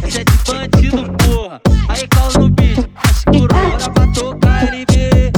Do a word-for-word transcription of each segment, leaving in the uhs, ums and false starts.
Essa é de bandido, porra. Aí cala no beat, escuro, bora pra tocar L B.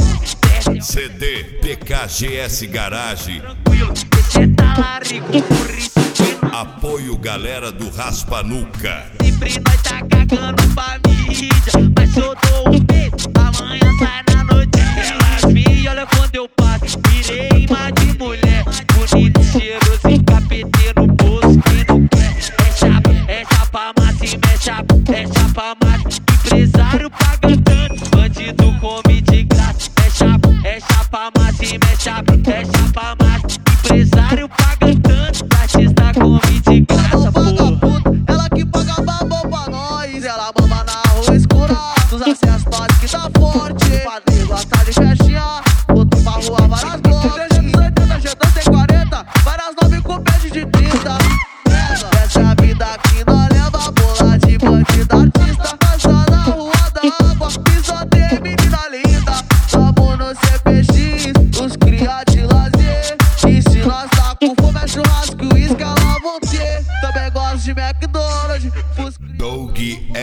C D P K G S Garage. Tranquilo, esse é talarico, por isso que não. Apoio galera do Raspa Nuca. Sempre nós tá cagando pra mídia, mas eu dou um beijo, amanhã sai na notícia. Elas me olham quando eu passo, virei imã de mulher. Bonito, cheiroso e capetê no bolso, quem não quer. É chapa, é chapa massa e mexe chapa, é chapa massa. Empresário paga tanto, bandido come de graça. É chapa, é chapa massa e mexe chapa, é chapa massa. Empresário paga tanto, artista come de graça, porra. Ela que paga babão pra nós. Ela mama na rua escura, nos acessos pode que tá forte. Padre gosta de festinha, outro pra rua várias blocos. trezentos e oitenta, G dois tem quarenta, várias nove com pede de trinta. Essa é a vida que nós leva, bola de bandida artista. Nós só na rua da água e só tem menina linda. Tamo no C P X, os cria de lazer. E se nós tá com fome é churrasco e uísque, ela vão ter. Também gosto de McDonald's, os Doug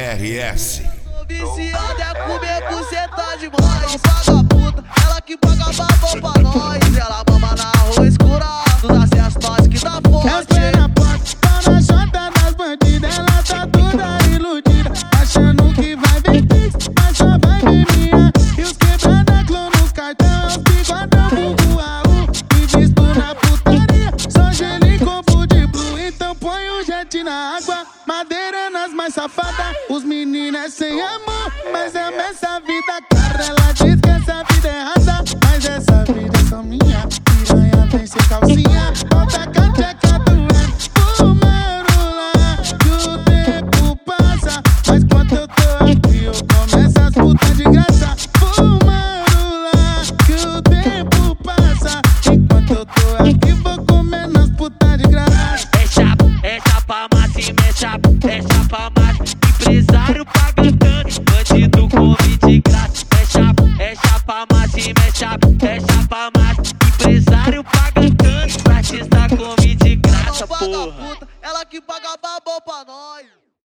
R S. viciado é comer buceta de mãe. Paga puta, ela que paga babão pra nós. Ela mama na rua escura, nos acessos nós que tá forte. Pé na porta, tá na chota das bandidas. Ela tá toda iludida, achando que vai ver pix, mas só vai ver minha. E os quebrada clã nos cartão, os bigodão vulgo A U. Me visto na putaria, só gelo e copo de blue. Então põe o jet na água, madeira nas mais safadas. Os meninos é sem amor, mas ama essa vida cara. Ela diz que essa vida é errada, mas essa vida é só minha. Piranha vem sem calcinha, bota a cateca doendo. O marula, que o tempo passa, mas quando eu tô aqui eu começo as putas de graça. O marula, que o tempo passa, enquanto eu tô aqui vou comendo as putas de graça. É chapa, é chapa massa e mexe chapa, é chapa massa. Empresário paga tanto, bandido come de graça. É chapa, é chapa massa e mexe chapa, é chapa massa. Empresário paga tanto, artista come de graça, Ela paga porra. puta, ela que paga babão pra nós.